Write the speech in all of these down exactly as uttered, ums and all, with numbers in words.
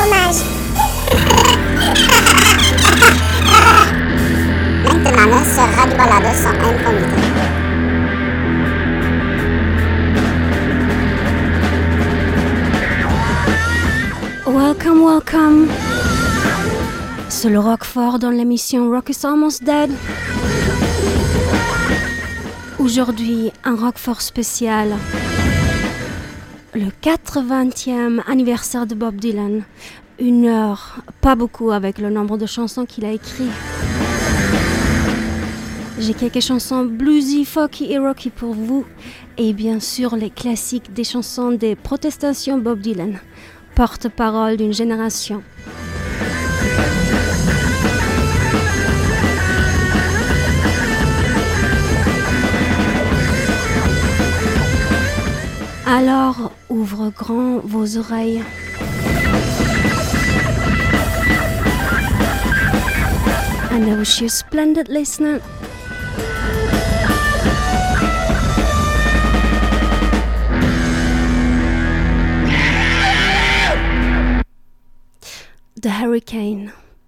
fromage. Maintenant, ce rat de balade sont incognito. Welcome, welcome. C'est le Roquefort dans l'émission Rock is Almost Dead. Aujourd'hui, un Roquefort spécial. Le quatre-vingtième anniversaire de Bob Dylan. Une heure, pas beaucoup avec le nombre de chansons qu'il a écrites. J'ai quelques chansons bluesy, folky et rocky pour vous. Et bien sûr, les classiques des chansons des protestations Bob Dylan. Porte-parole d'une génération. Alors, ouvre grand vos oreilles. And I wish you a splendid listener. The Hurricane.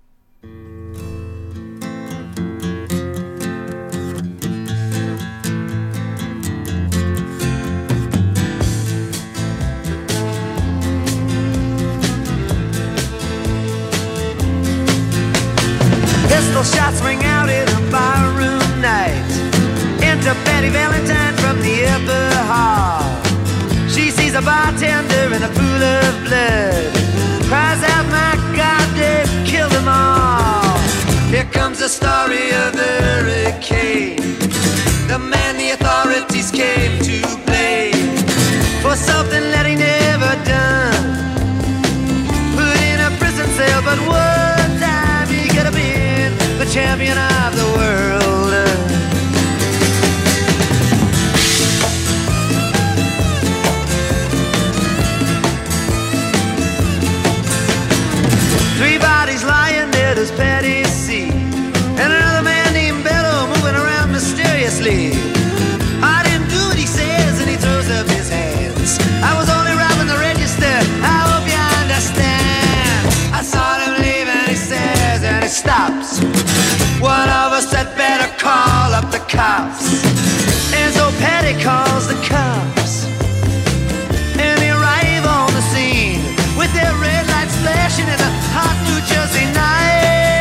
Pistol shots ring out in a barroom night. Enter Betty Valentine from the upper hall. She sees a bartender in a pool of blood. Cries out, my God, they've killed them all. Here comes the story of the hurricane. The man the authorities came to blame for something that he never done. Put in a prison cell, but one time he could have been the champion of the world. Three bodies lying dead as Patty C. And another man named Bello moving around mysteriously. I didn't do what he says, and he throws up his hands. I was only robbing the register, I hope you understand. I saw him leave and he says, and he stops. One of us had better call up the cops. And so Patty calls the cops. And they arrive on the scene with their red lights flashing in a hot New Jersey night.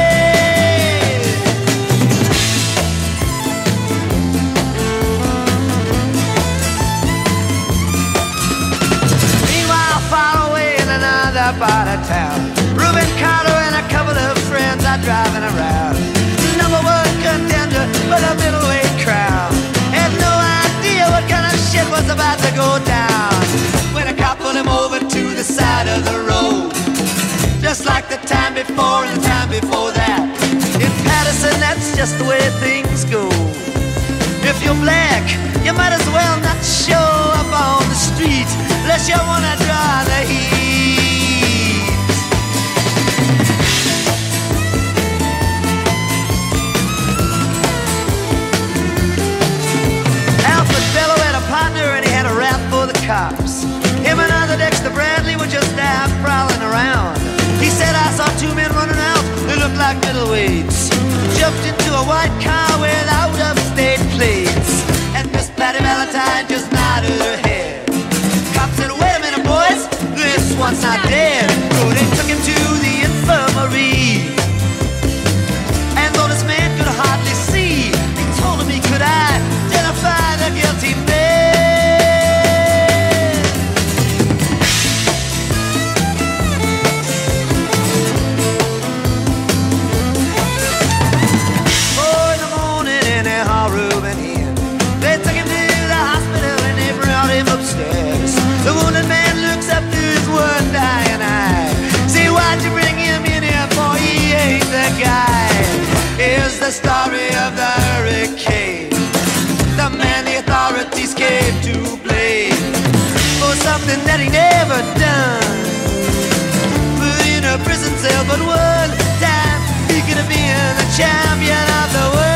Meanwhile, far away in another part of town, Reuben Carter and a couple of friends are driving around. Number one contender for the middleweight crown. Had no idea what kind of shit was about to go down when a cop pulled him over to the side of the road. Just like the time before and the time before that. In Patterson, that's just the way things go. If you're black, you might as well not show up on the street unless you wanna draw the heat. Alfred Bello had a partner and he had a rap for the cops. Him and other Dexter Bradley were just out prowling around. He said, I saw two men running out, they looked like middleweights. Jumped into a white car with out-of-state plates. And Miss Patty Valentine just nodded her head. Cop said, wait a minute, boys, this one's not dead. So they took him to the infirmary. And though this man could hardly see, they told him he could identify the guilty man. Upstairs. The wounded man looks up to his one dying eye. Say, why'd you bring him in here for? He ain't the guy. Here's the story of the hurricane. The man the authorities came to blame for something that he never done. Put in a prison cell, but one time he could have been the champion of the world.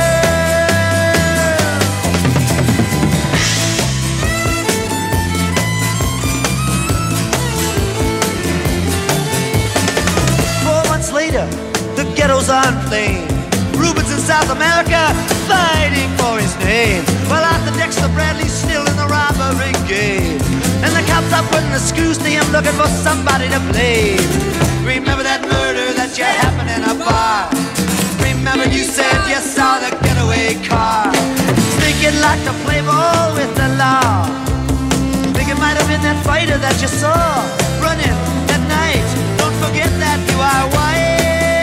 America, fighting for his name. Well, Arthur Dexter Bradley's still in the robbery game, and the cops are putting the screws to him, looking for somebody to blame. Remember that murder that you happened in a bar? Remember you said you saw the getaway car? Think you'd like to play ball with the law? Think it might have been that fighter that you saw running at night? Don't forget that you are white.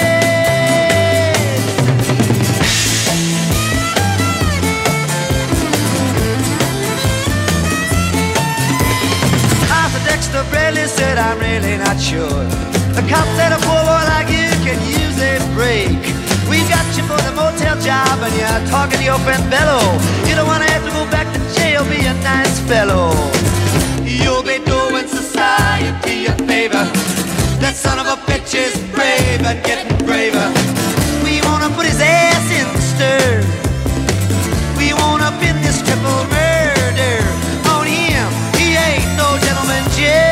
Dexter Bradley said, I'm really not sure. The cop said a poor boy like you can use a break. We got you for the motel job and you're talking to your friend Bello. You don't want to have to go back to jail, be a nice fellow. You'll be doing society a favor. That son of a bitch is brave and getting braver. We wanna put his ass in the stir. We wanna pin this triple murder on him. He ain't no gentleman jail.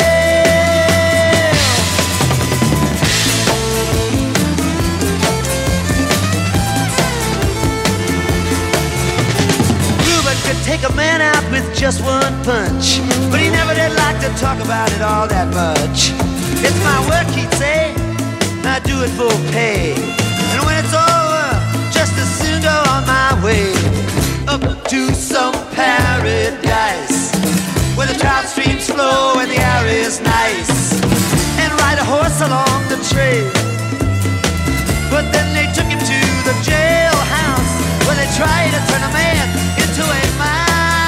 Ruben could take a man out with just one punch, but he never did like to talk about it all that much. It's my work, he'd say, I do it for pay, and when it's over, just as soon go on my way up to some paradise where the trout streams flow and the air is nice, and ride a horse along the trail. But then they took him to the jailhouse where they tried to turn a man into a mouse.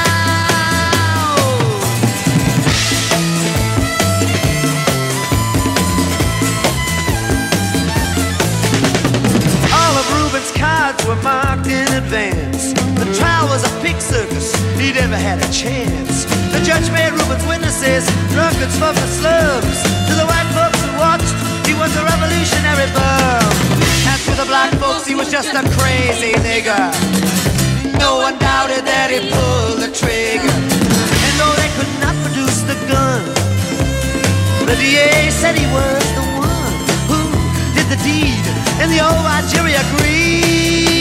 All of Ruben's cards were marked in advance. The trial was a pig circus, he never had a chance. The judge made Ruben's witnesses drunkards from the slums. To the white folks who watched, he was a revolutionary bum. And to the black folks, he was just a crazy nigger. No one doubted that he pulled the trigger. And though they could not produce the gun, the D A said he was the one who did the deed, and the old white jury agreed.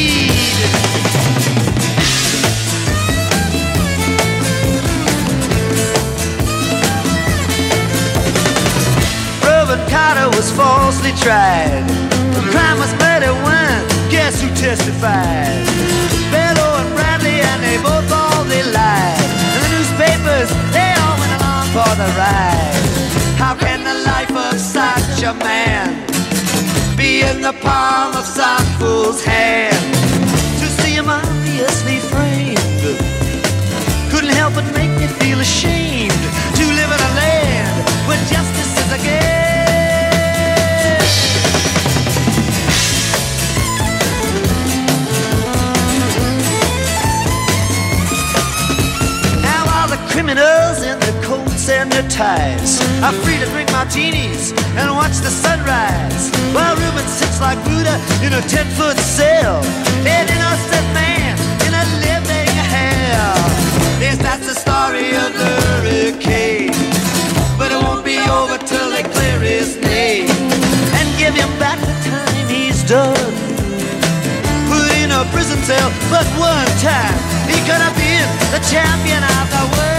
Carter was falsely tried. The crime was murder when, guess who testified? Bello and Bradley, and they both all they lied. And the newspapers, they all went along for the ride. How can the life of such a man be in the palm of some fool's hand? To see him obviously framed couldn't help but make me feel ashamed to live in a land where justice is a game. Criminals in their coats and their ties are free to drink martinis and watch the sunrise, while Ruben sits like Buddha in a ten-foot cell, an innocent man in a living hell. Yes, that's the story of the hurricane, but it won't be over till they clear his name and give him back the time he's done. Put in a prison cell, but one time he could have been the champion of the world.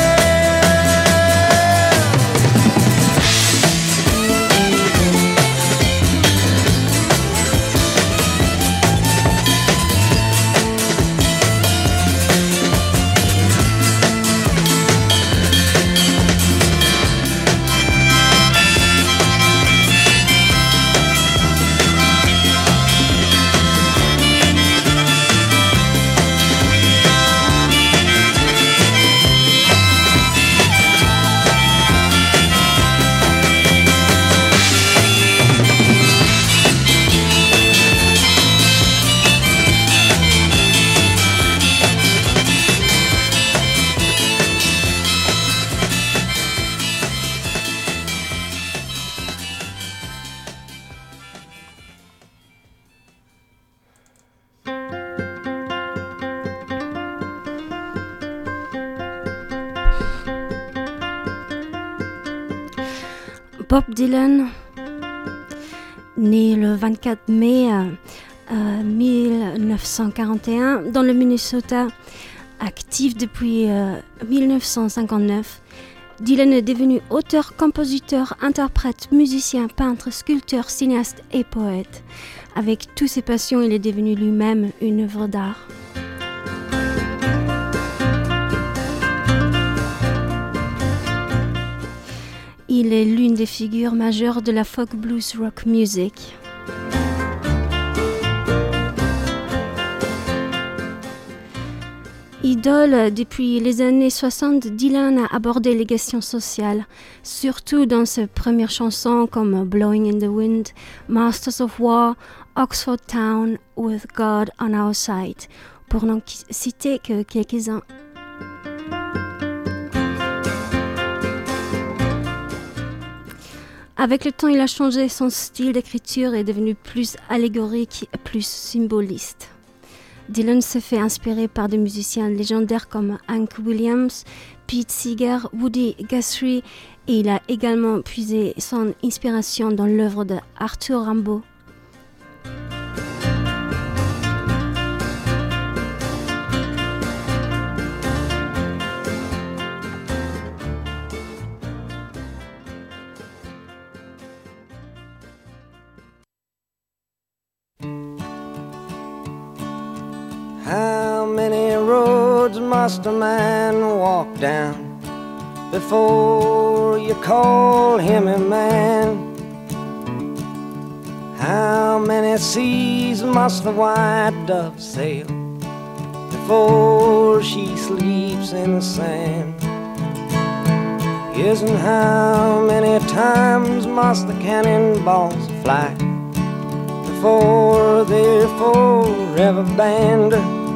Bob Dylan, né le vingt-quatre mai euh, dix-neuf cent quarante et un dans le Minnesota. Actif depuis euh, dix-neuf cent cinquante-neuf, Dylan est devenu auteur, compositeur, interprète, musicien, peintre, sculpteur, cinéaste et poète. Avec toutes ses passions, il est devenu lui-même une œuvre d'art. Il est l'une des figures majeures de la folk blues rock music. Idole, depuis les années soixante, Dylan a abordé les questions sociales, surtout dans ses premières chansons comme Blowing in the Wind, Masters of War, Oxford Town, With God on Our Side, pour n'en citer que quelques-uns. Avec le temps, il a changé son style d'écriture et est devenu plus allégorique et plus symboliste. Dylan se fait inspirer par des musiciens légendaires comme Hank Williams, Pete Seeger, Woody Guthrie et il a également puisé son inspiration dans l'œuvre de Arthur Rimbaud. How many roads must a man walk down before you call him a man? How many seas must the white dove sail before she sleeps in the sand? Yes, and how many times must the cannonballs fly before they're forever banned?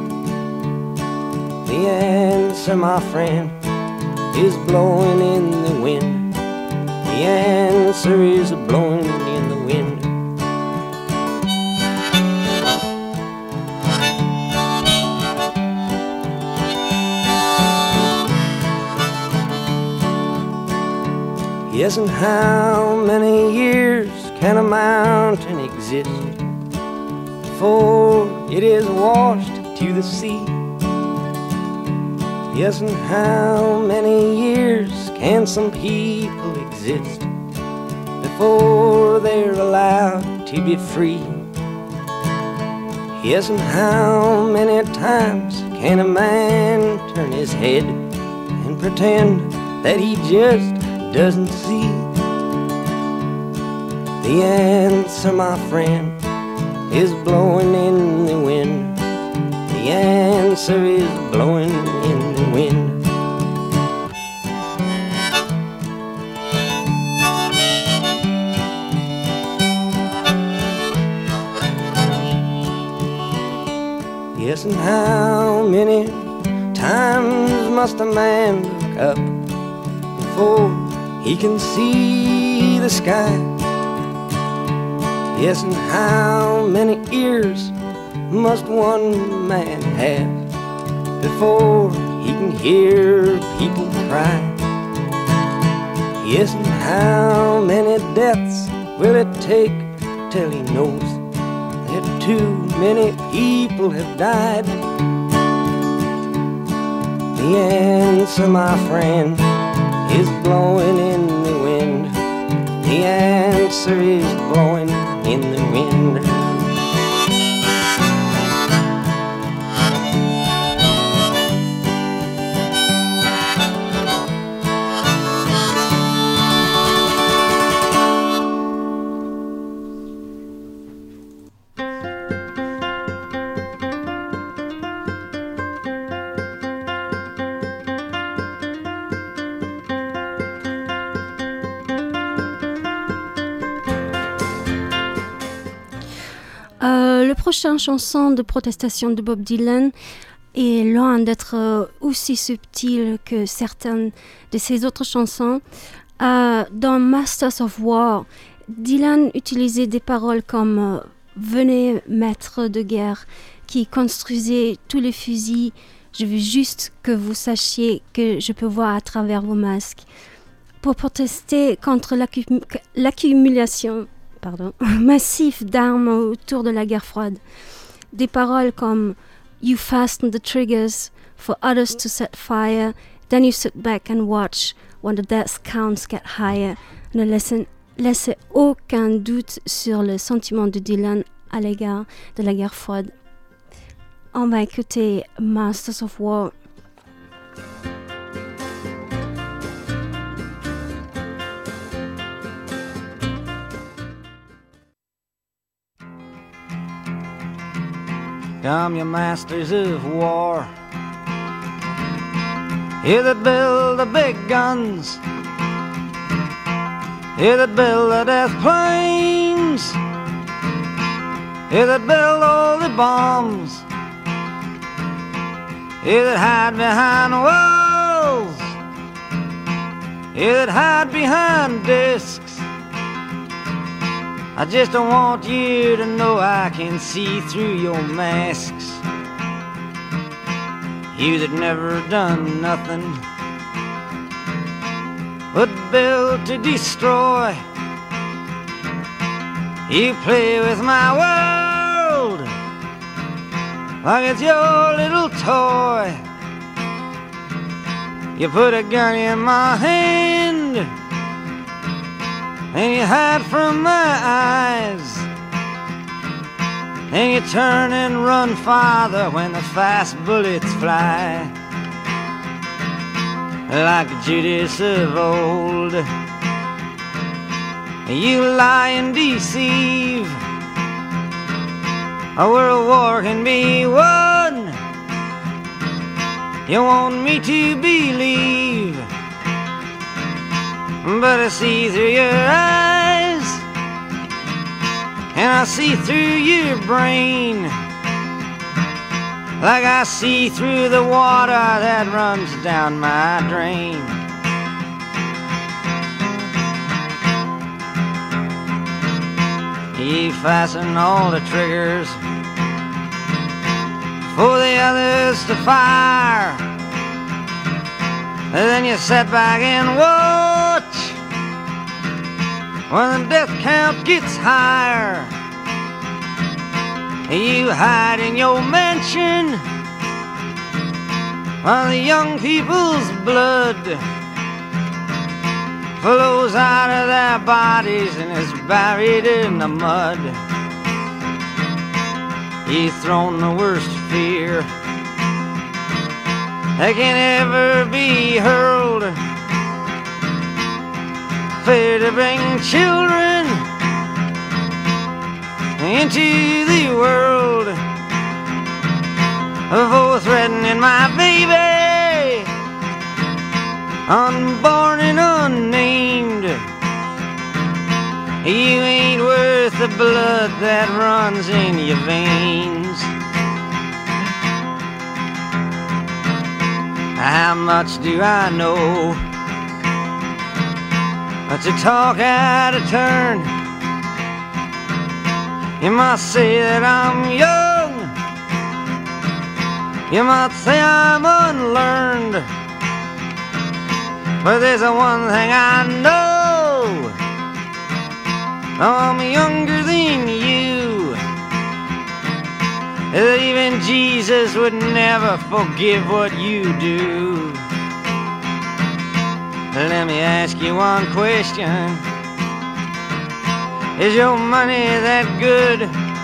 The answer, my friend, is blowing in the wind. The answer is blowing in the wind. Yes, and how many years can a mountain exist before it is washed to the sea? Yes, and how many years can some people exist before they're allowed to be free? Yes, and how many times can a man turn his head and pretend that he just doesn't see? The answer, my friend, is blowing in the wind. The answer is blowing in the wind. Yes, and how many times must a man look up before he can see the sky? Yes, and how many ears must one man have before he can hear people cry? Yes, and how many deaths will it take till he knows that too many people have died? The answer, my friend, is blowing in the wind. The answer is blowing in the wind. Euh, le prochain chanson de protestation de Bob Dylan est loin d'être euh, aussi subtil que certaines de ses autres chansons. Euh, dans Masters of War, Dylan utilisait des paroles comme euh, « Venez, maître de guerre, qui construisez tous les fusils, je veux juste que vous sachiez que je peux voir à travers vos masques » pour protester contre l'accum- l'accumulation pardon, massif d'armes autour de la guerre froide. Des paroles comme « You fasten the triggers for others to set fire, then you sit back and watch when the death counts get higher » ne laissaient, laissaient aucun doute sur le sentiment de Dylan à l'égard de la guerre froide. On va écouter « Masters of War ». Come, you masters of war, you that build the big guns, you that build the death planes, you that build all the bombs, you that hide behind walls, you that hide behind discs. I just don't want you to know I can see through your masks. You that never done nothing but build to destroy. You play with my world like it's your little toy. You put a gun in my hand and you hide from my eyes, and you turn and run farther when the fast bullets fly. Like Judas of old, you lie and deceive. A world war can be won, you want me to believe, but I see through your eyes, and I see through your brain, like I see through the water that runs down my drain. You fasten all the triggers for the others to fire, and then you sit back and watch when the death count gets higher. You hide in your mansion while the young people's blood flows out of their bodies and is buried in the mud. You've thrown the worst fear that can ever be hurled, fear to bring children into the world, for threatening my baby, unborn and unnamed. You ain't worth the blood that runs in your veins. How much do I know to talk out of turn? You might say that I'm young, you might say I'm unlearned, but there's a one thing I know, I'm younger than you, that even Jesus would never forgive what you do. Let me ask you one question. Is your money that good?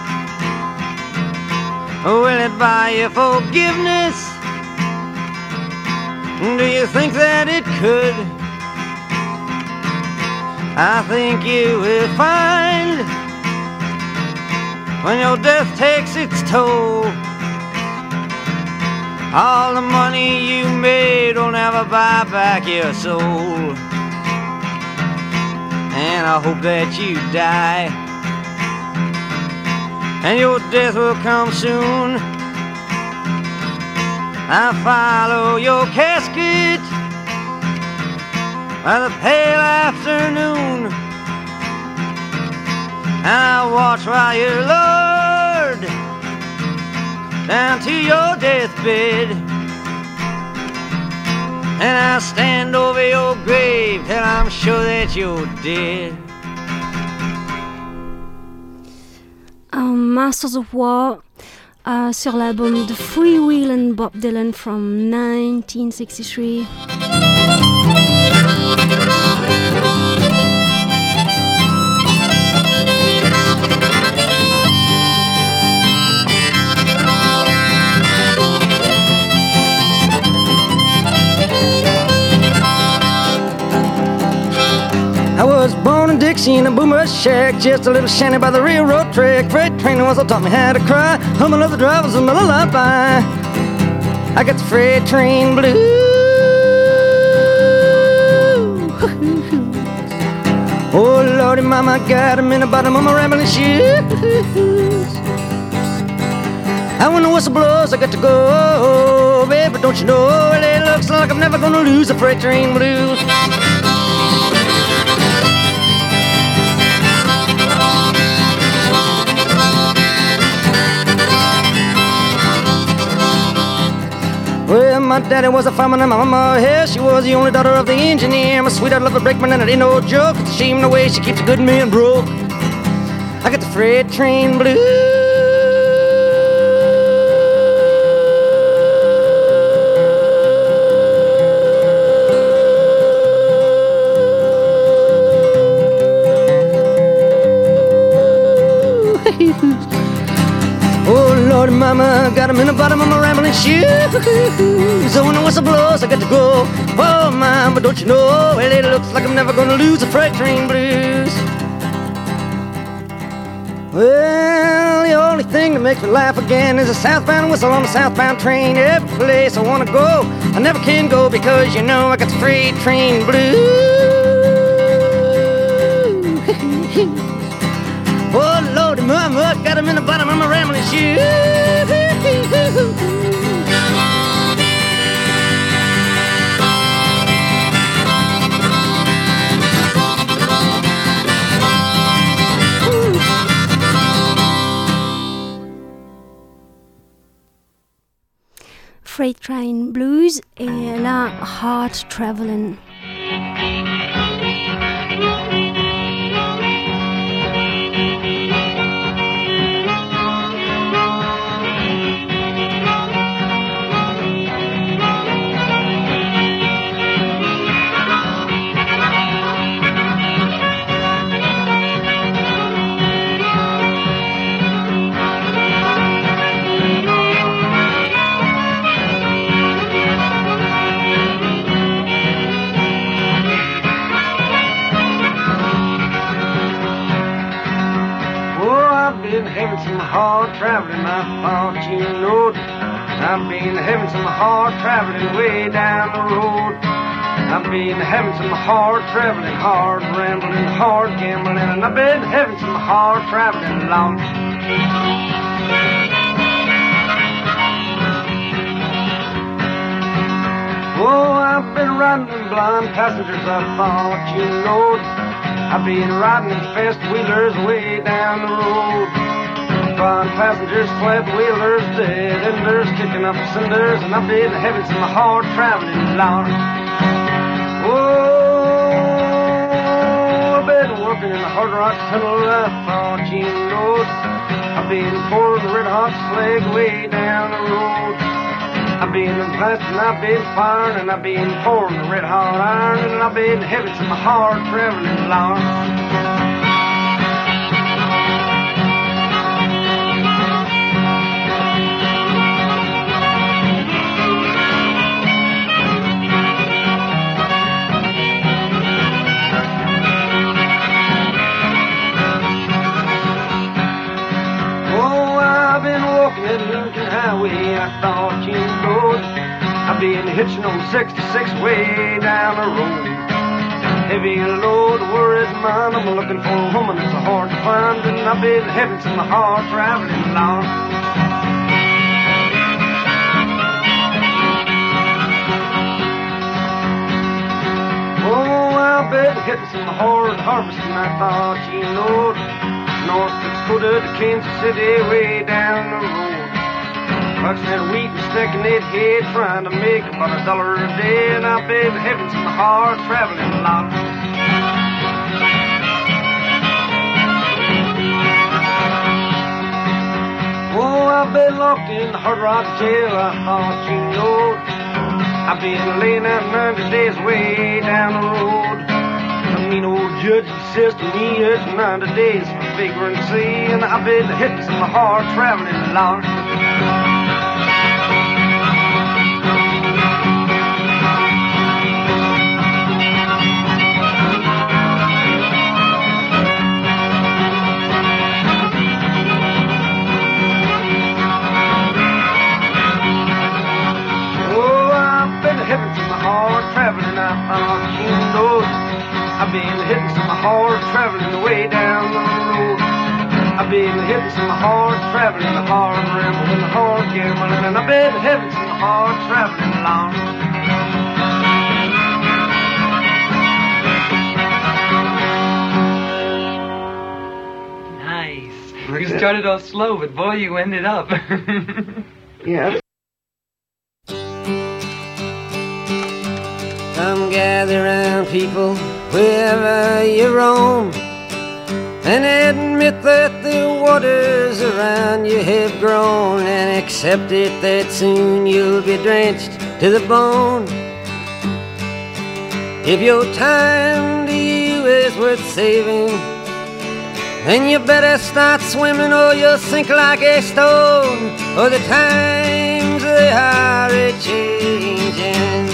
Will it buy you forgiveness? Do you think that it could? I think you will find when your death takes its toll, all the money you made will never buy back your soul. And I hope that you die, and your death will come soon. I follow your casket by the pale afternoon, and I watch while you're lowered down to your deathbed, and I stand over your grave till I'm sure that you're dead. Masters of War uh, sur l'album The Freewheelin' Bob Dylan from nineteen sixty-three. I was born in Dixie in a boomer shack, just a little shanty by the railroad track. Freight train was what taught me how to cry, humming of the drivers and the lullaby. I got the freight train blues. Oh Lordy, mama, I got 'em in the bottom of my rambling shoes. And when the whistle blows, I got to go, baby, don't you know? Well, it looks like I'm never gonna lose the freight train blues. Well, my daddy was a fireman and my mama, yeah, she was the only daughter of the engineer. My sweetheart loved a brakeman and it ain't no joke. It's a shame the way she keeps a good man broke. I got the freight train blues. Oh Lord, mama, got 'em in the bottom of my rambling shoes. So when the whistle blows, I got to go. Oh, mama, don't you know? Well, it looks like I'm never gonna lose the freight train blues. Well, the only thing that makes me laugh again is a southbound whistle on the southbound train. Every place I wanna go, I never can go because you know I got the freight train blues. Oh Lordy, mama, got 'em in the bottom of my rambling shoes. Freight Train Blues et là Hard Travelin'. Having some hard traveling, I thought you knowed. I've been having some hard traveling way down the road. I've been having some hard traveling, hard rambling, hard gambling, and I've been having some hard traveling long. Oh, I've been riding in blind passengers, I thought you knowed. I've been riding in fast wheelers way down the road. Blind passengers, flat wheelers, dead enders, kicking up cinders, and I've been having some hard traveling, Lord. Oh, I've been working in the hard rock tunnel, I thought you knowed. I've been pouring the red hot slag way down the road. I've been blasting, I've been firing, and I've been pouring the red hot iron, and I've been having some hard traveling, Lord. Highway, I thought you knowed. I've been hitching on sixty-six way down the road. Heavy load, worried mind, I'm looking for a woman that's hard to find, and I've been having some hard traveling, Lord. Oh, I've been hitting some hard harvesting, I thought you knowed. North Dakota to Kansas City way down the road. Clutching that wheat and sticking it head, trying to make about a dollar a day, and I've been having some hard traveling, lot. I've been locked in the Hard Rock jail, I thought you know. I've been laying out ninety days way down the road. The mean old judge says to me it's ninety days for vagrancy, and I've been hitting some hard traveling along. Traveling out on King Road. I've been hitting some hard traveling way down the road. I've been hitting some hard traveling, hard rambling, hard gambling, and I've been hitting some hard traveling along. Nice. You started off slow, but boy, you ended up. Yeah. Come gather round, people, wherever you roam, and admit that the waters around you have grown, and accept it that soon you'll be drenched to the bone. If your time to you is worth saving, then you better start swimming or you'll sink like a stone, for the times they are a-changing.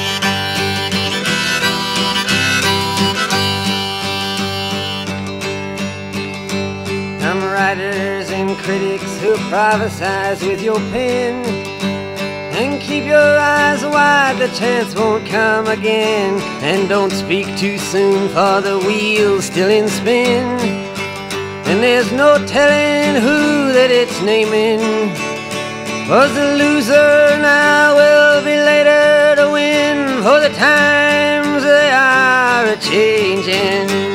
Some writers and critics who prophesize with your pen, and keep your eyes wide, the chance won't come again. And don't speak too soon, for the wheel's still in spin, and there's no telling who that it's naming. Was the loser now will be later to win, for the times they are a-changing.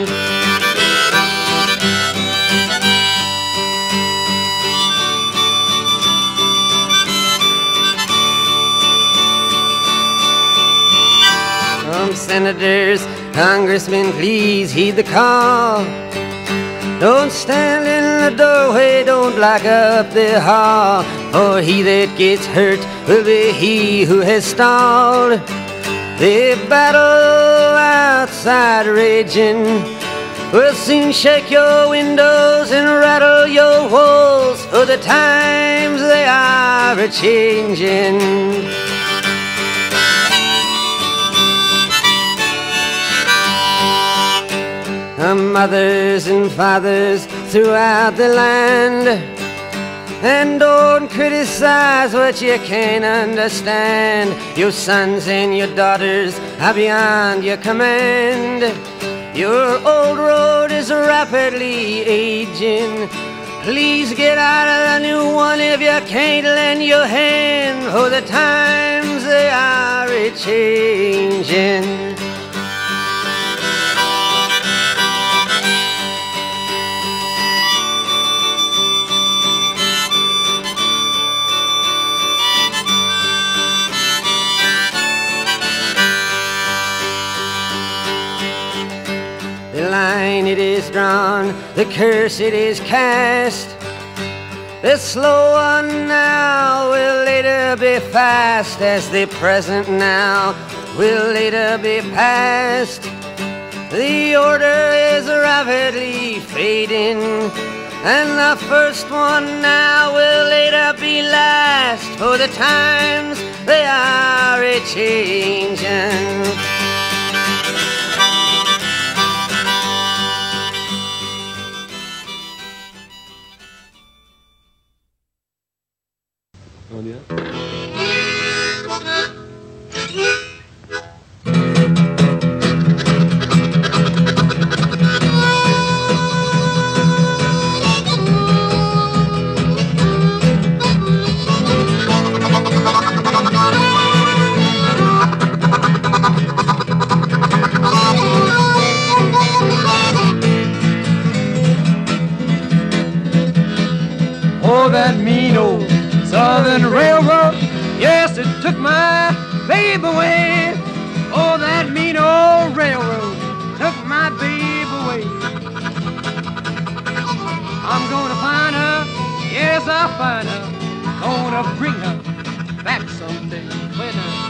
Senators, congressmen, please heed the call. Don't stand in the doorway, don't block up the hall, for he that gets hurt will be he who has stalled. The battle outside raging will soon shake your windows and rattle your walls, for the times they are a-changing. Mothers and fathers throughout the land, and don't criticize what you can't understand. Your sons and your daughters are beyond your command. Your old road is rapidly aging. Please get out of the new one if you can't lend your hand, for the times they are a-changing. The line it is drawn, the curse it is cast. The slow one now will later be fast, as the present now will later be past. The order is rapidly fading, and the first one now will later be last, for the times they are a-changing. Oh, that mean old Southern Railroad, yes, it took my babe away. Oh, that mean old railroad took my babe away. I'm gonna find her, yeah, yes, I'll find her. Gonna bring her back someday when I...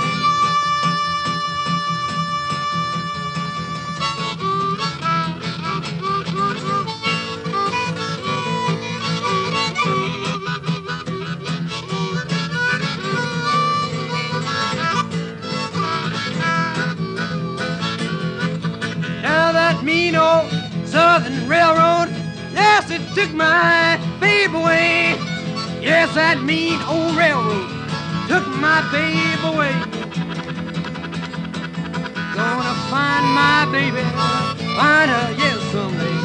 Now that mean old Southern Railroad, yes, it took my babe away. Yes, that mean old railroad took my babe away. Gonna find my baby, find her, yes, someday.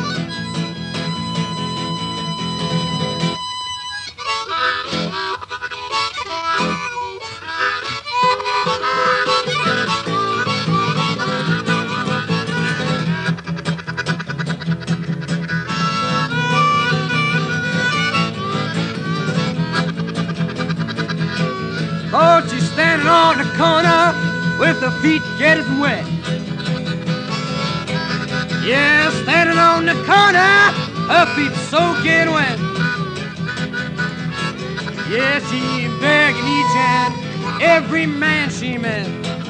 Oh, she's standing on the corner with her feet getting wet. Yeah, standing on the corner, her feet soaking wet. Yeah, she begging each and every man she met.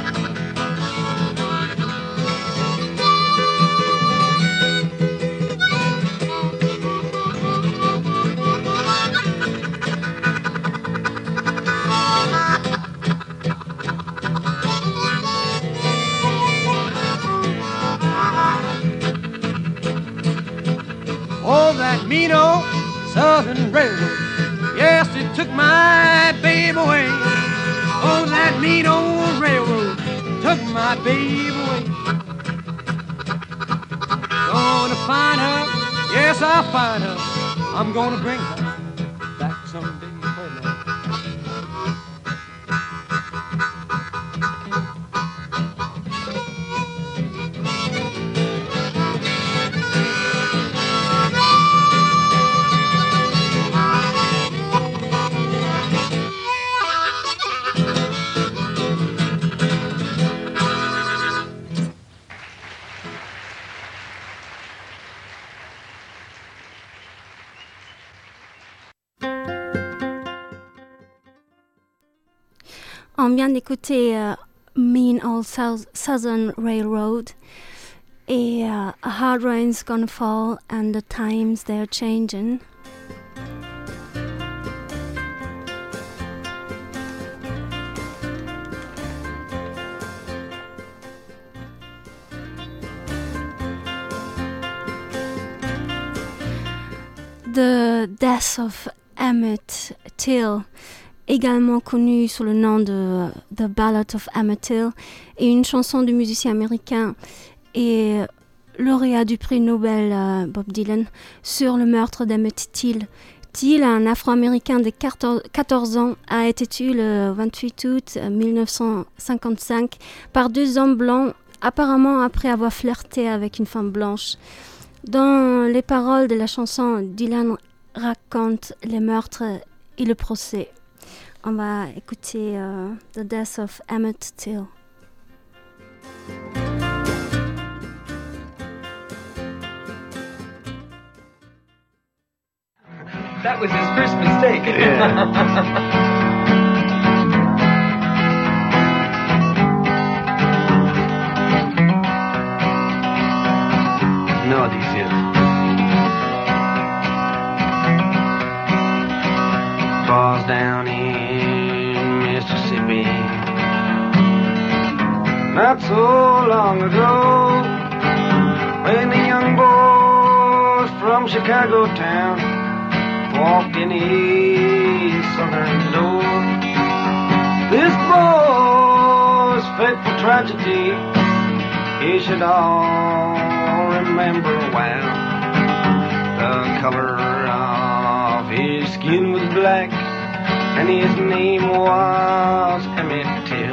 Oh, that mean old Southern Railroad, yes, it took my babe away. Oh, that mean old railroad took my babe away. Gonna find her, yes, I'll find her. I'm gonna bring her back someday. On vient d'écouter euh, Mean Old South- Southern Railroad et euh, A Hard Rain's Gonna Fall and the Times They're Changing. The Death of Emmett Till, également connu sous le nom de The Ballad of Emmett Till, est une chanson du musicien américain et lauréat du prix Nobel euh, Bob Dylan sur le meurtre d'Emmett Till. Till, un Afro-Américain de quatorze ans, a été tué le vingt-huit août mille neuf cent cinquante-cinq par deux hommes blancs, apparemment après avoir flirté avec une femme blanche. Dans les paroles de la chanson, Dylan raconte les meurtres et le procès. On va écouter uh, The Death of Emmett Till. That was his first mistake. Yeah. Melodies, yeah. Falls down in Mississippi. Not so long ago, when the young boys from Chicago town walked in a southern door, this boy's fateful tragedy he should all remember well. The color of his skin was black, and his name was Emmett Till.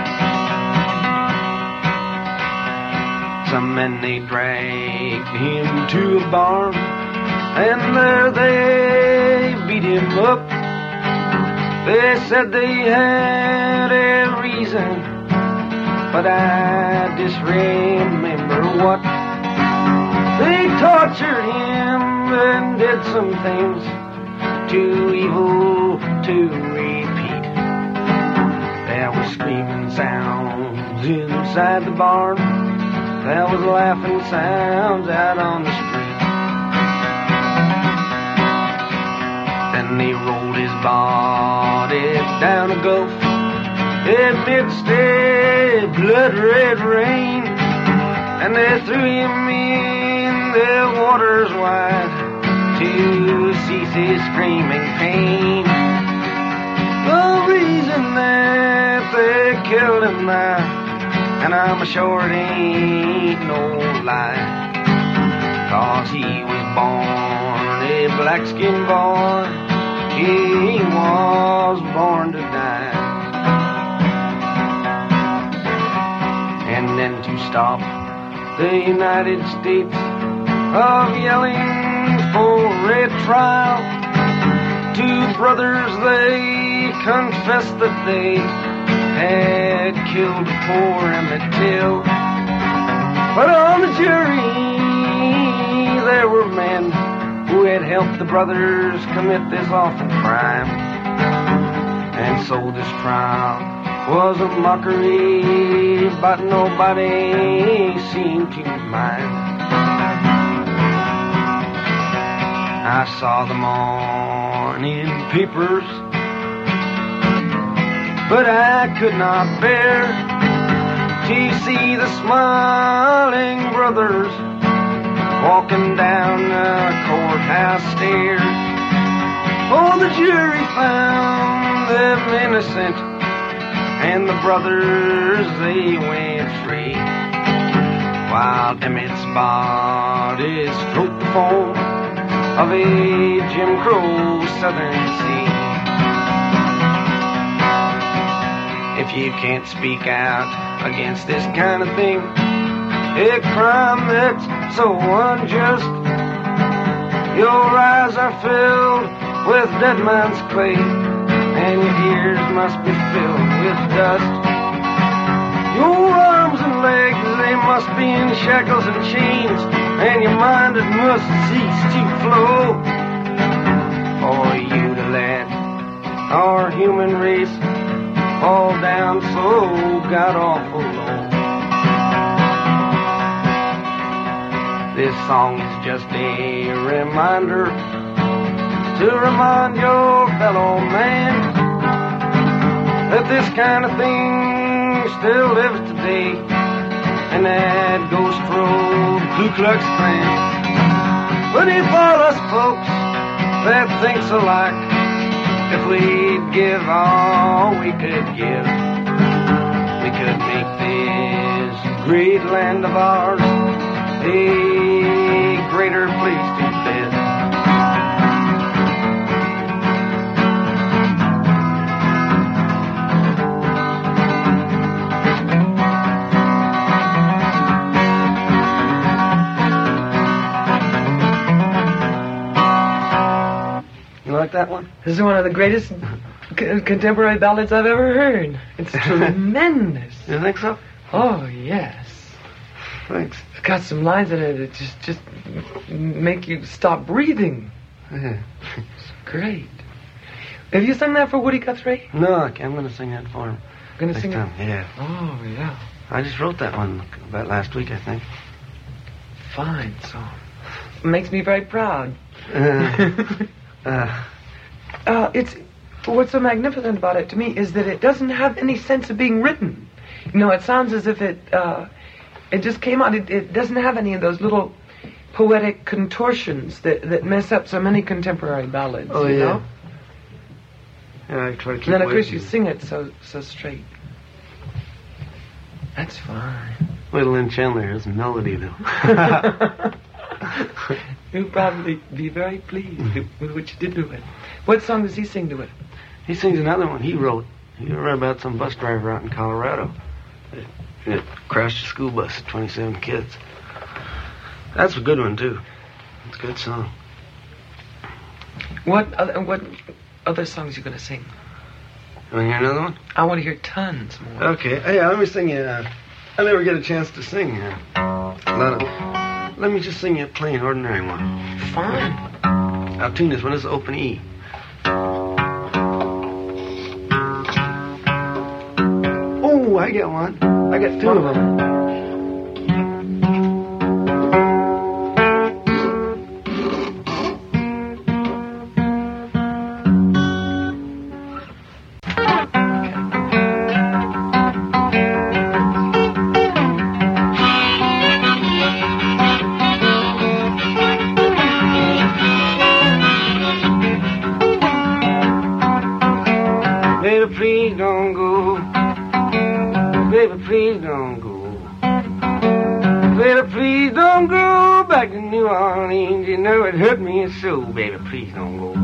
Some men, they dragged him to a barn, and there they beat him up. They said they had a reason, but I disremember what. They tortured him and did some things too evil to repeat. There was screaming sounds inside the barn. There was laughing sounds out on the street. Then they rolled his body down a gulf amidst a blood-red rain, and they threw him in the waters wide to cease his screaming pain. The reason that they killed him there, and I'm sure it ain't no lie, 'cause he was born a black-skinned boy. He was born to die. And then to stop the United States of yelling for a trial, two brothers, they confessed that they had killed poor Emmett Till. But on the jury there were men who had helped the brothers commit this awful crime. And so this trial was a mockery, but nobody seemed to mind. I saw the morning papers, but I could not bear to see the smiling brothers walking down the courthouse stairs. Oh, the jury found them innocent, and the brothers, they went free, while Emmett's body stroked the foam of a Jim Crow southern sea. If you can't speak out against this kind of thing, a crime that's so unjust, your eyes are filled with dead man's clay, and your ears must be filled with dust. Your arms and legs, they must be in shackles and chains, and your mind, it must cease to flow. For you to let our human race fall down so god-awful low. This song is just a reminder to remind your fellow man that this kind of thing still lives today, and that ghost road Ku Klux Klan. But if all us folks that thinks alike, if we'd give all we could give, we could make this great land of ours a greater place to live. You like that one? This is one of the greatest c- contemporary ballads I've ever heard. It's tremendous. You think so? Oh, yes. Thanks. It's got some lines in it that just just make you stop breathing. Yeah. It's great. Have you sung that for Woody Guthrie? No, I'm going to sing that for him. Going to next sing time. it? Yeah. Oh, yeah. I just wrote that one about last week, I think. Fine song. Makes me very proud. Uh, uh, uh, it's what's so magnificent about it to me is that it doesn't have any sense of being written. You know, it sounds as if it uh, it just came out. It, it doesn't have any of those little poetic contortions that, that mess up so many contemporary ballads. oh, you yeah. know? Yeah, I try to keep And then of away course from you it. sing it so so straight. That's fine. Little Lynn Chandler has melody, though. You'll probably be very pleased with what you did to it. What song does he sing to it? He sings another one he wrote. He wrote about some bus driver out in Colorado that, that crashed a school bus with twenty-seven kids. That's a good one, too. It's a good song. What other, what other songs you going to sing? You want to hear another one? I want to hear tons more. Okay. Hey, let me sing you. Uh, I never get a chance to sing here. Let, let me just sing you a plain, ordinary one. Fine. I'll tune this one. This is open E. Oh, I get one. I get two of them. Please don't go. Baby, please don't go. Baby, please don't go back to New Orleans. You know it hurt me so. Baby, please don't go.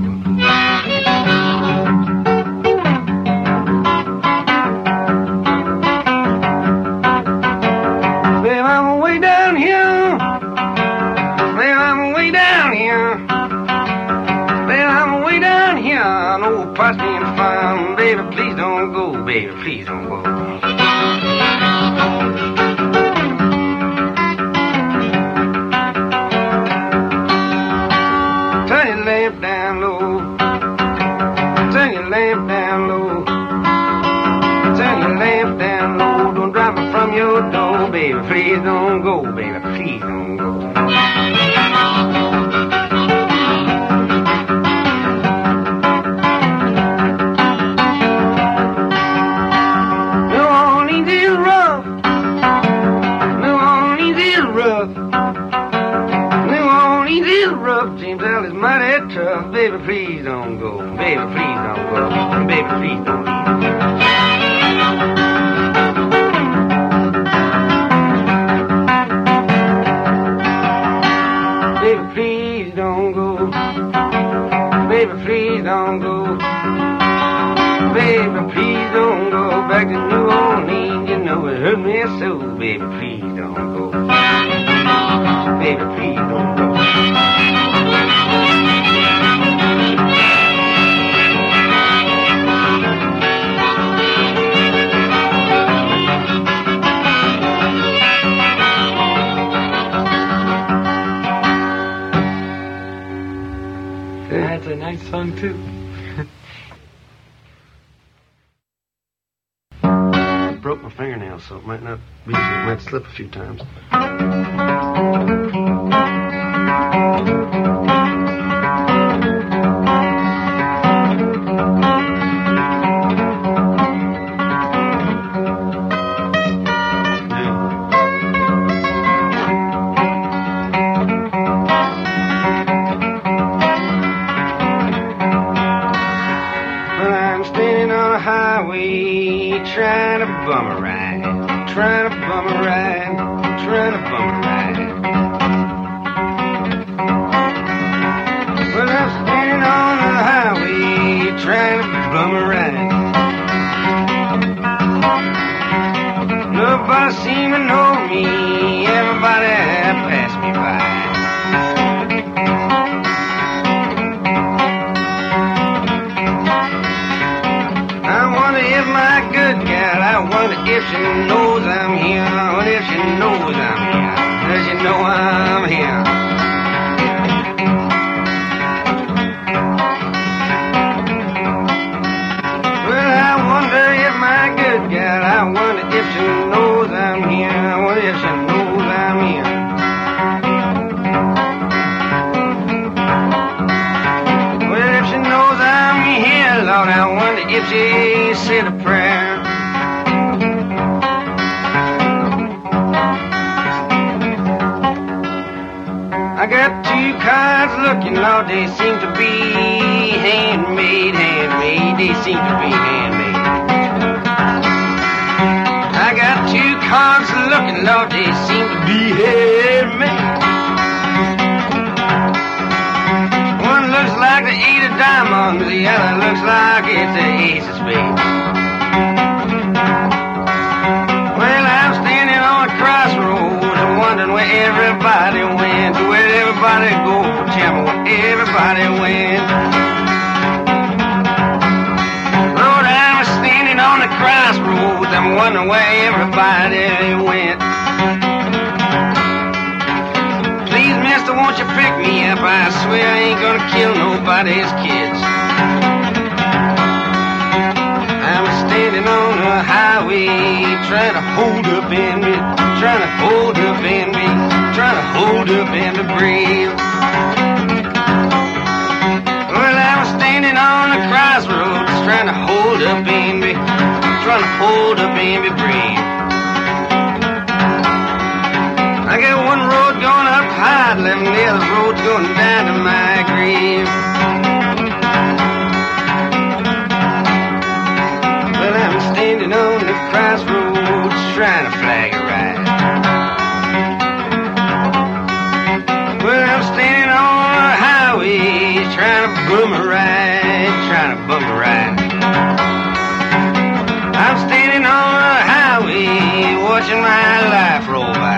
Baby, I'm way down here. Baby, I'm way down here. Baby, I'm way down here. On old Parsnip Farm. Baby, please don't go. Baby, please don't go. Turn your lamp down low. Turn your lamp down low. Turn your lamp down low. Don't drive me from your door. Baby, please don't go. Baby, please don't go. James L is mighty tough. Baby, please don't go. Baby, please don't go. Baby, please don't leave. Baby, please don't go. Baby, please don't go. Baby, please don't go back to New Orleans. You know it hurt me so. Baby, please don't go. Baby, please don't go. That's a nice song too. Broke my fingernail, so it might not be, it might slip a few times. Trying to bum a ride, trying to bum a ride, trying to bum a ride. Well, I'm standing on the highway, trying to bum a ride. Nobody seem to know me, everybody pass me by. I wonder if she knows I'm here. I wonder if she knows I'm here. Does she know I'm here? Well, I wonder if my good gal, I wonder if she knows I'm here. I wonder if she knows I'm here. Well, if she knows I'm here, Lord, I wonder if she said a prayer. I got two cards looking, Lord, they seem to be handmade, handmade, they seem to be handmade. I got two cards looking, Lord, they seem to be handmade. One looks like the eight of diamonds, the other looks like it's the ace of spades. Well, I'm standing on a crossroads and wondering where everybody went, where everybody go. Tell me where everybody went. Lord, I'm standing on the crossroads, I'm wondering where everybody went. Please, mister, won't you pick me up? I swear I ain't gonna kill nobody's kids. I'm standing on the highway, trying to hold up and me, trying to hold up and me, trying to hold up and to breathe. Well, I was standing on the crossroads, trying to hold up and me, trying to hold up and me breathe. I got one road going up high, and the other road's going down to my grave. Well, I'm standing on the crossroads, trying to flag a ride. Well, I'm standing on the highway, trying to bum a ride, trying to bum a ride. I'm standing on the highway, watching my life roll by.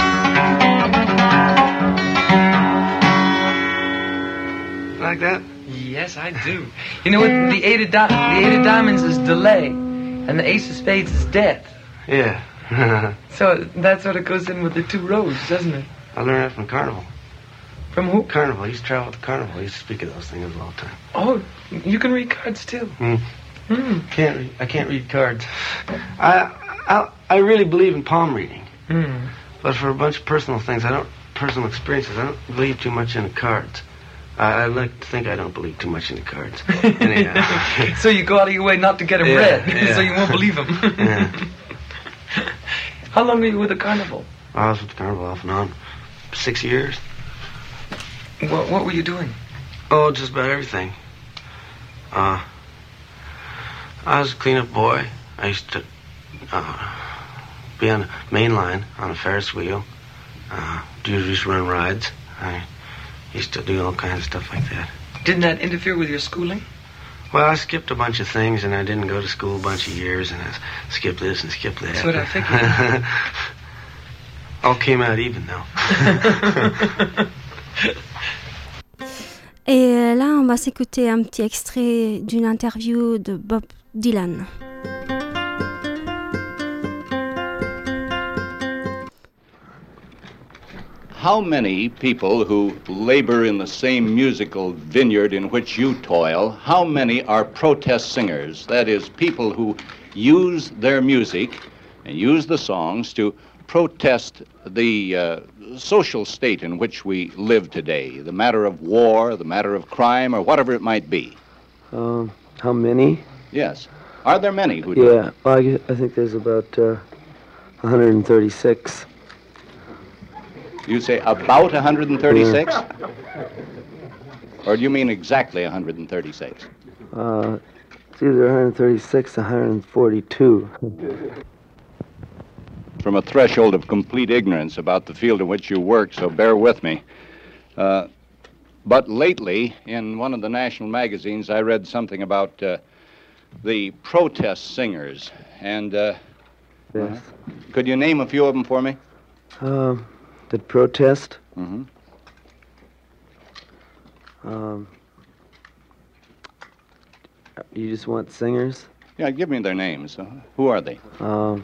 Like that? Yes, I do. You know what? The eight of, di- the eight of diamonds is delay, and the ace of spades is death. Yeah. So that sort of goes in with the two roads, doesn't it? I learned that from Carnival. From who? Carnival. I used to travel with the Carnival. I used to speak of those things all the time. Oh, you can read cards too. Mm. Mm. Can't read, I can't read cards. I, I I really believe in palm reading, Mm. but for a bunch of personal things, I don't personal experiences. I don't believe too much in the cards. I, I like to think I don't believe too much in the cards. Anyhow. So you go out of your way not to get them Yeah, read, yeah. so you won't believe them. Yeah. How long were you with the Carnival? I was with the Carnival off and on six years. What What were you doing? Oh, just about everything. Uh, I was a cleanup boy. I used to uh, be on the main line on a Ferris wheel. Uh, do just run rides. I used to do all kinds of stuff like that. Didn't that interfere with your schooling? Well, I skipped a bunch of things, and I didn't go to school a bunch of years, and I skipped this and skipped that. That's what I figured. All came out even, though. Et là, on va s'écouter un petit extrait d'une interview de Bob Dylan. How many people who labor in the same musical vineyard in which you toil, how many are protest singers? That is, people who use their music and use the songs to protest the uh, social state in which we live today, the matter of war, the matter of crime, or whatever it might be. Um, how many? Yes. Are there many who do? Yeah, well, I, gue- I think there's about uh, one hundred thirty-six. You say about one hundred thirty-six? Or do you mean exactly one hundred thirty-six? Uh, it's either one hundred thirty-six or one hundred forty-two. From a threshold of complete ignorance about the field in which you work, so bear with me. Uh, but lately, in one of the national magazines, I read something about uh, the protest singers. And uh, Yes. could you name a few of them for me? Um, that protest. Mm-hmm. Um, you just want singers? Yeah, give me their names. Uh, who are they? Um,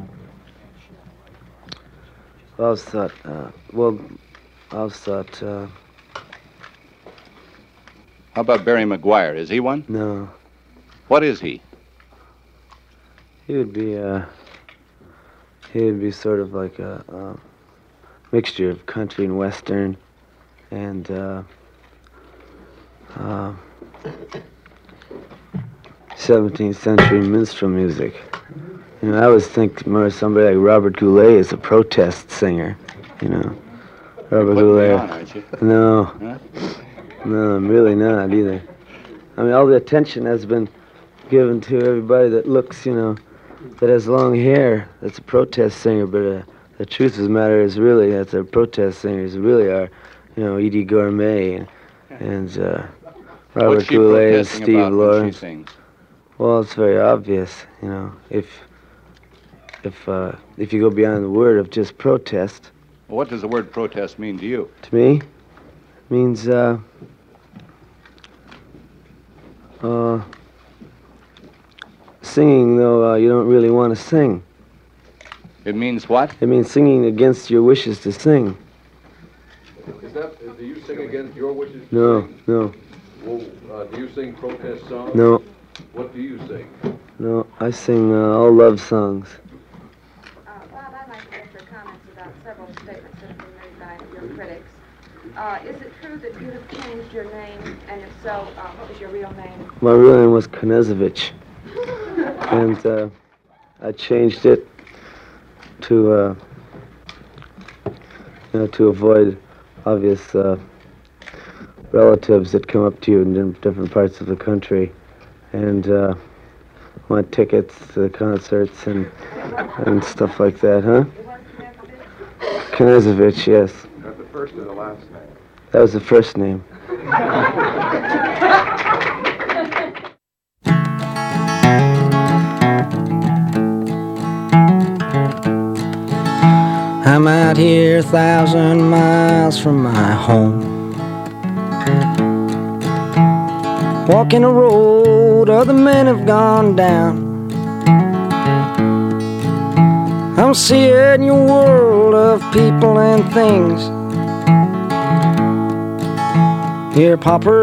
I was thought, uh, well, I was thought, uh, How about Barry McGuire? Is he one? no. What is he? He would be, uh, he would be sort of like a, uh mixture of country and western, and, uh, uh, seventeenth century minstrel music. You know, I always think more of somebody like Robert Goulet is a protest singer, you know. Robert Putting me Goulet. on, aren't you? No, Huh? no, I'm really not either. I mean, all the attention has been given to everybody that looks, you know, that has long hair, that's a protest singer, but uh, the truth of the matter is really that the protest singers really are, you know, Edie Gourmet and, and uh, Robert What's she Goulet and protesting Steve about when Lawrence. she sings? Well, it's very obvious, you know, if if uh, if you go beyond the word of just protest, Well, what does the word protest mean to you? to me, it means uh, uh, singing though uh, you don't really want to sing. It means what? It means singing against your wishes to sing. Is that, do you sing against your wishes? No, no, Well, uh, do you sing protest songs? no. What do you sing? No, I sing uh, all love songs. Uh, Bob, I'd like to get your comments about several statements that have been made by your critics. Uh, is it true that you have changed your name, and if so, uh, what was your real name? My real name was Knezevich, and uh, I changed it to, uh, you know, to avoid obvious uh, relatives that come up to you in different parts of the country, and uh, want tickets to the concerts and and stuff like that, huh? Knezevich, yes. That's the first or the last name? That was the first name. I'm out here a thousand miles from my home, walking a road other men have gone down. I'm seeing your world of people and things. Here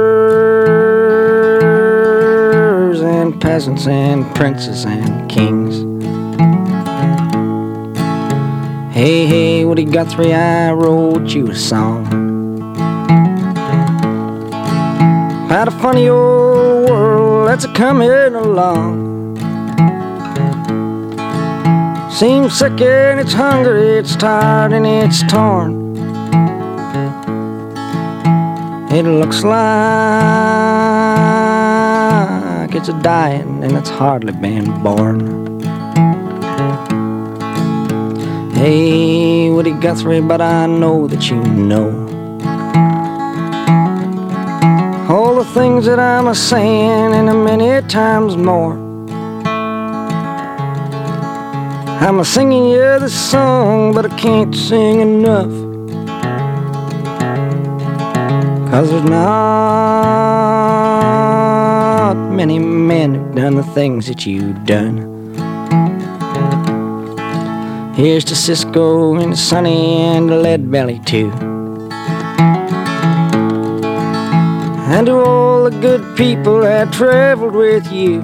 paupers and peasants and princes and kings. Hey, hey, Woody Guthrie, I wrote you a song about a funny old world that's a-coming along. Seems sick and it's hungry, it's tired and it's torn. It looks like it's a dying and it's hardly been born. Hey, Woody Guthrie, but I know that you know all the things that I'm a-saying and a many times more. I'm a-singing you this song, but I can't sing enough, 'cause there's not many men who've done the things that you've done. Here's to Cisco and Sonny and Lead Belly too, and to all the good people that traveled with you.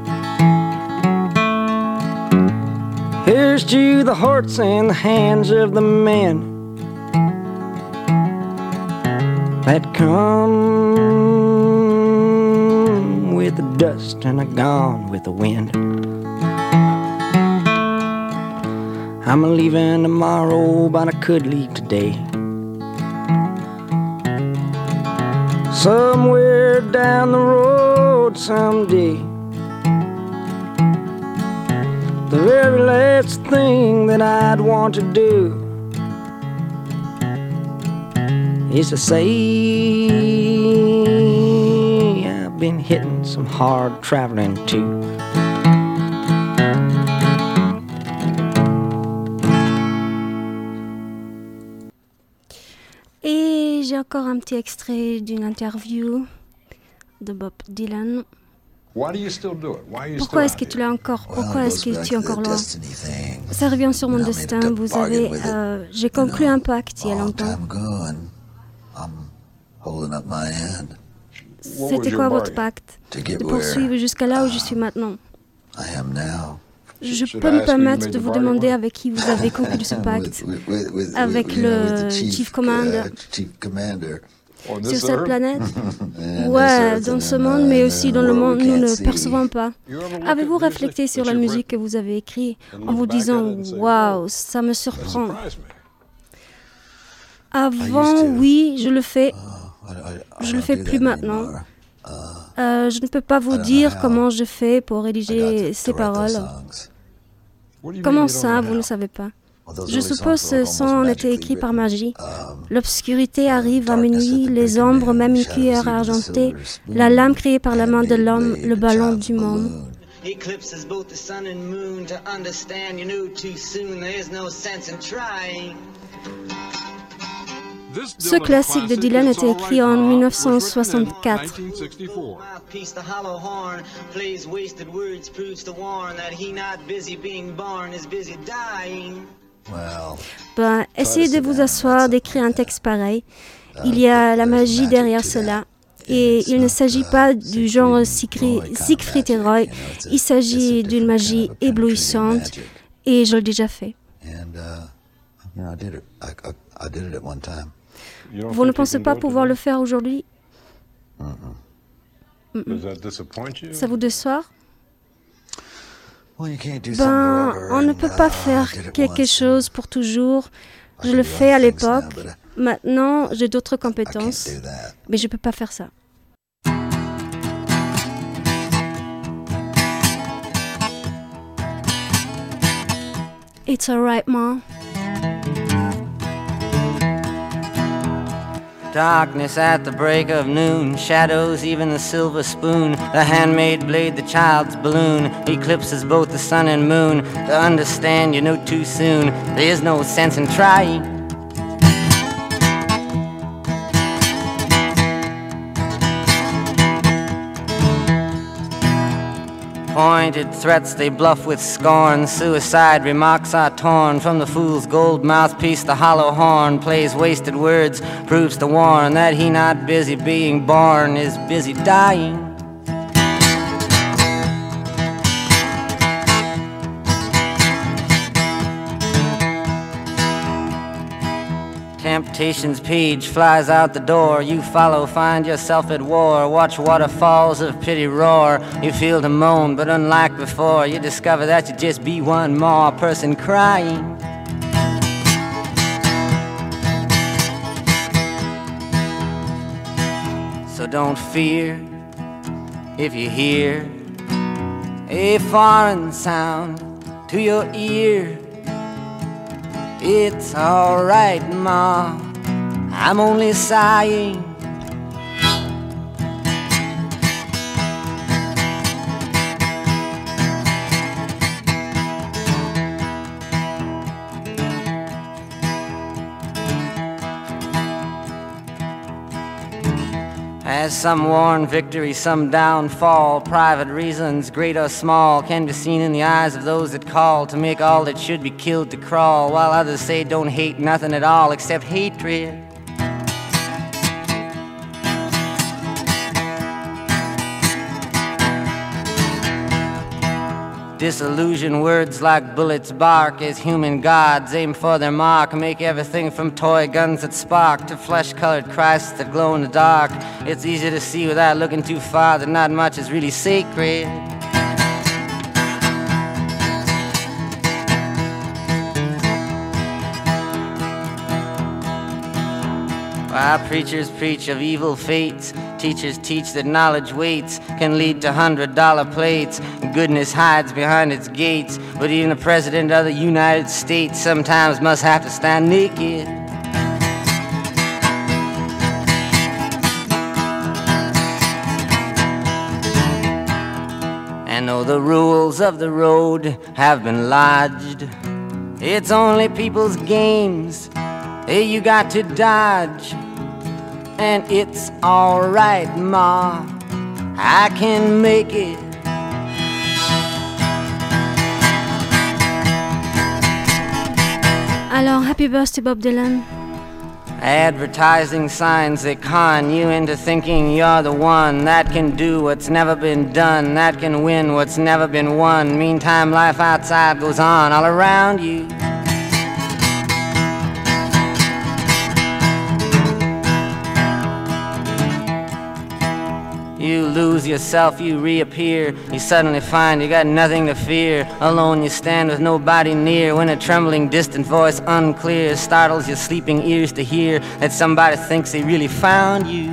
Here's to the hearts and the hands of the men that come with the dust and are gone with the wind. I'm a-leaving tomorrow, but I could leave today, somewhere down the road someday. The very last thing that I'd want to do is to say I've been hitting some hard traveling too. Et j'ai encore un petit extrait d'une interview de Bob Dylan. Pourquoi est-ce que tu l'as encore? Pourquoi est-ce que tu es encore là? Ça revient sur mon destin. Vous avez, euh, j'ai conclu un pacte il y a longtemps. C'était quoi votre pacte? De poursuivre jusqu'à là où je suis maintenant. Je peux me permettre de vous demander avec qui vous avez conclu ce pacte? Avec le Chief Commander sur cette planète? Ouais, dans ce monde, mais aussi dans le monde nous ne percevons pas. Avez-vous réfléchi sur la musique que vous avez écrite en vous disant « Waouh, ça me surprend ». Avant, oui, je le fais. Je le fais plus maintenant. Euh, je ne peux pas vous dire comment je fais pour rédiger ces paroles. Comment ça, vous ne savez pas? Je suppose que ce son a été écrit par magie. L'obscurité arrive à minuit, les ombres, même une cuillère argentée, la lame créée par la main de l'homme, le ballon du monde. Eclipses both the sun and moon. To understand, you knew too soon. There is no sense in trying. Ce classique de Dylan a été écrit en mille neuf cent soixante-quatre. Ben, essayez de vous asseoir, d'écrire un texte pareil. Il y a la magie derrière cela. Et il ne s'agit pas du genre Siegfried et Roy, il s'agit d'une magie éblouissante et je l'ai déjà fait. Vous ne pensez pas pouvoir le faire aujourd'hui? Ça vous déçoit? Ben, on ne peut pas faire quelque chose pour toujours. Je le fais à l'époque. Maintenant, j'ai d'autres compétences, mais je ne peux pas faire ça. It's alright, Ma. Darkness at the break of noon, shadows, even the silver spoon, the handmade blade, the child's balloon, eclipses both the sun and moon. To understand, you know too soon, there's no sense in trying. Pointed threats they bluff with scorn, suicide remarks are torn from the fool's gold mouthpiece. The hollow horn plays wasted words, proves to warn that he not busy being born is busy dying. Temptation's page flies out the door. You follow, find yourself at war. Watch waterfalls of pity roar. You feel the moan, but unlike before, you discover that you just be one more person crying. So don't fear if you hear a foreign sound to your ear. It's alright, Ma, I'm only sighing. As some worn victory, some downfall, private reasons, great or small, can be seen in the eyes of those that call to make all that should be killed to crawl, while others say don't hate nothing at all except hatred. Disillusion words like bullets bark as human gods aim for their mark, make everything from toy guns that spark to flesh-colored Christs that glow in the dark. It's easy to see without looking too far that not much is really sacred. While preachers preach of evil fates, teachers teach that knowledge waits, can lead to hundred-dollar plates. Goodness hides behind its gates, but even the President of the United States sometimes must have to stand naked. And though the rules of the road have been lodged, it's only people's games that you got to dodge. And it's alright, Ma, I can make it. Alors, happy birthday, Bob Dylan. Advertising signs that con you into thinking you're the one that can do what's never been done, that can win what's never been won. Meantime, life outside goes on all around you. You lose yourself, you reappear. You suddenly find you got nothing to fear. Alone you stand with nobody near, when a trembling distant voice unclear startles your sleeping ears to hear that somebody thinks they really found you.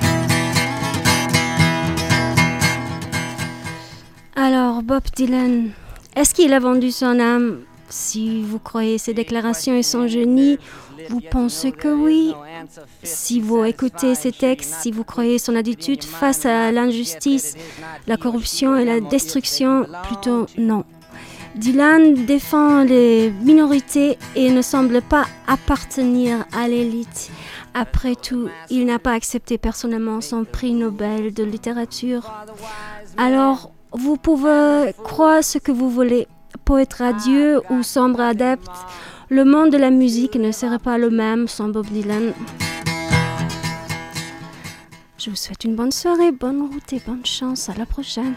Alors, Bob Dylan, est-ce qu'il a vendu son âme? Si vous croyez ses déclarations et son génie, vous pensez que oui. Si vous écoutez ses textes, si vous croyez son attitude face à l'injustice, la corruption et la destruction, plutôt non. Dylan défend les minorités et ne semble pas appartenir à l'élite. Après tout, il n'a pas accepté personnellement son prix Nobel de littérature. Alors, vous pouvez croire ce que vous voulez, poète radieux ou sombre adepte, le monde de la musique ne serait pas le même sans Bob Dylan. Je vous souhaite une bonne soirée, bonne route et bonne chance. À la prochaine.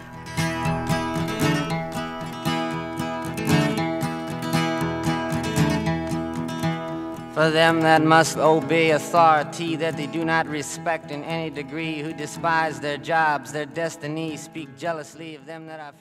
For them that must obey authority that they do not respect in any degree, who despise their jobs, their destiny, speak jealously of them that are